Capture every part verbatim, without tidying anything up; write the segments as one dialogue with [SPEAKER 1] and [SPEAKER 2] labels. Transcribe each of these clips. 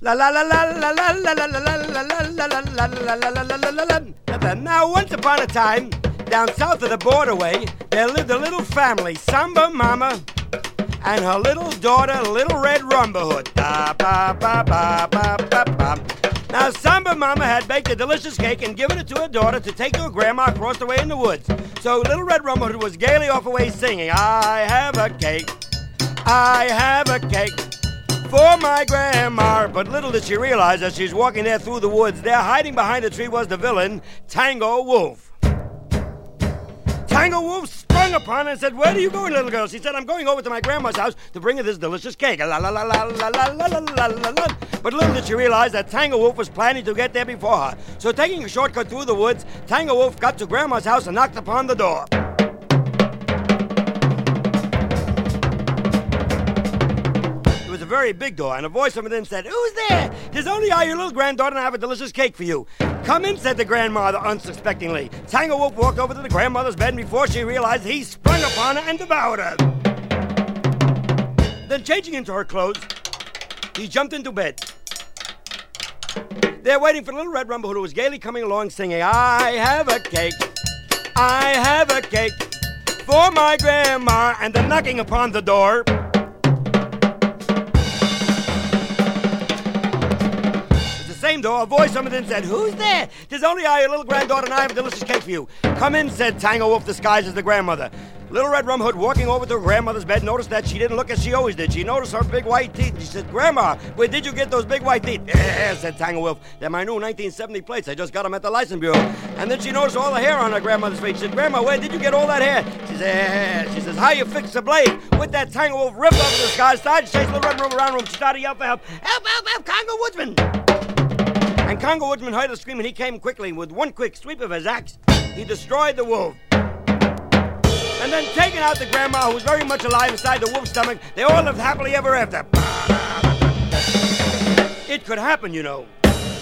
[SPEAKER 1] La la la la la la la la la la la la la la la la la la la. Now, once upon a time, down south of the borderway, there lived a little family, Samba Mama and her little daughter, Little Red Rumberhood. Ba ba ba ba ba ba ba. Now, Samba Mama had baked a delicious cake and given it to her daughter to take to her grandma across the way in the woods. So Little Red Rumberhood was gaily off away singing, I have a cake, I have a cake for my grandma. But little did she realize as she's walking there through the woods, there hiding behind the tree was the villain, Tango Wolf. Tango Wolf sprung upon her and said, where are you going, little girl? She said, I'm going over to my grandma's house to bring her this delicious cake. La la la la la la la la la la la. But little did she realize that Tango Wolf was planning to get there before her. So taking a shortcut through the woods, Tango Wolf got to grandma's house and knocked upon the door. A very big door, and a voice from within said, who's there? Tis only I, your little granddaughter, and I have a delicious cake for you. Come in, said the grandmother unsuspectingly. Tango Wolf walked over to the grandmother's bed, and before she realized, he sprung upon her and devoured her. Then changing into her clothes, he jumped into bed. There waiting for Little Red Rumberhood, who was gaily coming along singing, I have a cake, I have a cake for my grandma, and then knocking upon the door. Same door, a voice from within said, who's there? Tis only I, your little granddaughter, and I have a delicious cake for you. Come in, said Tango Wolf, disguised as the grandmother. Little Red Rumberhood, walking over to her grandmother's bed, noticed that she didn't look as she always did. She noticed her big white teeth. She said, Grandma, where did you get those big white teeth? Yeah, said Tango Wolf. They're my new nineteen seventy plates. I just got them at the license bureau. And then she noticed all the hair on her grandmother's face. She said, Grandma, where did you get all that hair? She said, yeah. She says, how you fix the blade? With that, Tango Wolf ripped off the disguise, started to chase Little Red Rumberhood around the room. She started to yell for help. Help, help, help, Congo Woodsman! And Congo Woodsman heard her scream, and he came quickly. With one quick sweep of his axe, he destroyed the wolf. And then taking out the grandma, who was very much alive inside the wolf's stomach, they all lived happily ever after. It could happen, you know.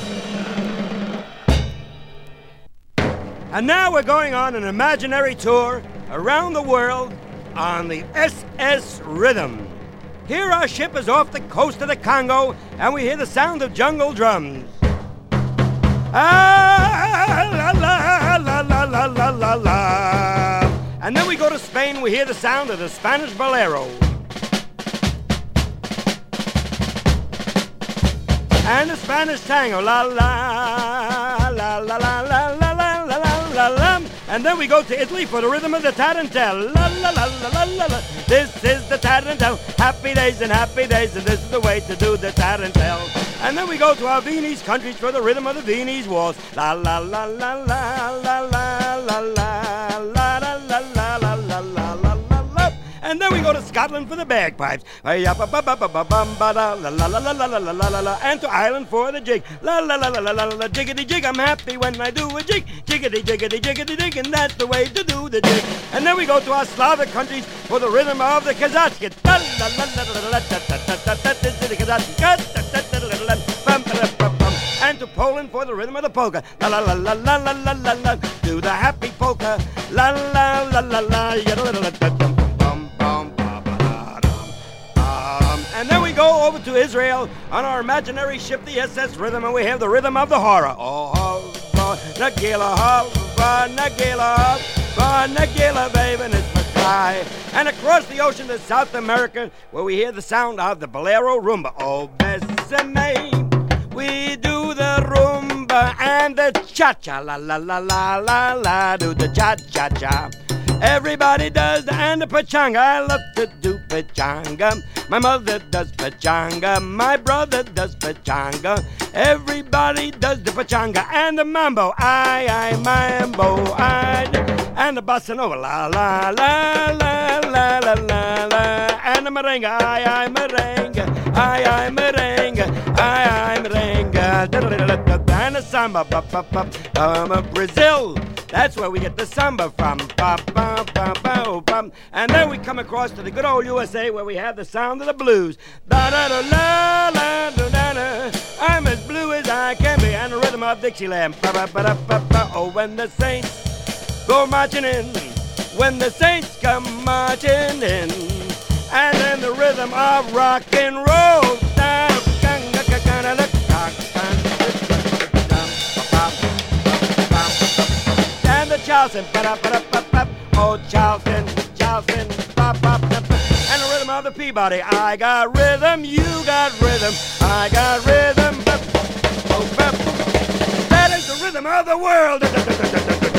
[SPEAKER 1] And now we're going on an imaginary tour around the world on the S S Rhythm. Here our ship is off the coast of the Congo, and we hear the sound of jungle drums. Ah, la, la, la, la, la, la, la, la. And then we go to Spain, we hear the sound of the Spanish bolero. And the Spanish tango, la, la, la, la, la, la, la, la, la, la, la. And then we go to Italy for the rhythm of the tarantelle. La, la, la, la, la, la, la. This is the tarantelle. Happy days and happy days, and this is the way to do the tarantelle. And then we go to our Viennese countries for the rhythm of the Viennese waltz. La la la la la la la la la la la la la la la la la. And then we go to Scotland for the bagpipes. And to Ireland for the jig. La la la la la la la jiggity jig. I'm happy when I do a jig. Jiggity jiggity jiggity jig, and that's the way to do the jig. And then we go to our Slavic countries for the rhythm of the Kazakhstan. And to Poland for the rhythm of the polka. La la la la la la la la la. Do the happy polka. La la la la la. And then we go over to Israel on our imaginary ship, the S S Rhythm, and we have the rhythm of the horror. Oh, Nagila, Nagila, Nagila, baby, and it's my cry. And across the ocean to South America, where we hear the sound of the bolero rumba. Oh, besame, we do the rumba and the cha-cha, la la la la la la, do the cha-cha-cha. Everybody does the and the pachanga. I love to do pachanga. My mother does pachanga. My brother does pachanga. Everybody does the pachanga and the mambo. I, I, mambo. I, and the bossa nova. La, la, la, la, la, la, la, la. And the merengue. I, I, merengue. I, I, merengue. I, I, merengue. And the samba. Um, Brazil. That's where we get the samba from. And then we come across to the good old U S A, where we have the sound of the blues. I'm as blue as I can be, and the rhythm of Dixieland. Oh, when the saints go marching in, when the saints come marching in, and then the rhythm of rock and roll. Charleston, ba-da-ba-da-ba-ba. Oh, Charleston, Charleston, ba-ba-ba-ba. And the rhythm of the Peabody. I got rhythm, you got rhythm, I got rhythm. Ba- oh, ba- that is the rhythm of the world.